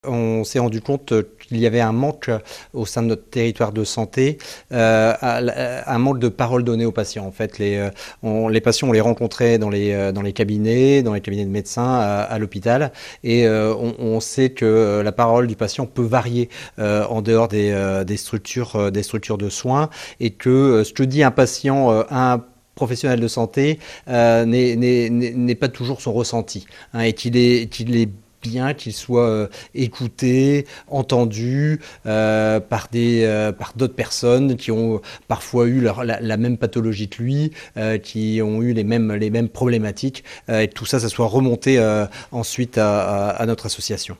On s'est rendu compte qu'il y avait un manque au sein de notre territoire de santé, un manque de parole donnée aux patients. En fait, les patients, on les rencontrait dans les cabinets de médecins à l'hôpital, et on sait que la parole du patient peut varier en dehors des structures de soins, et que ce que dit un patient à un professionnel de santé n'est pas toujours son ressenti, hein, et qu'il est bien qu'il soit écouté, entendu par d'autres personnes qui ont parfois eu la même pathologie que lui, qui ont eu les mêmes problématiques, et que tout ça, ça soit remonté ensuite à notre association.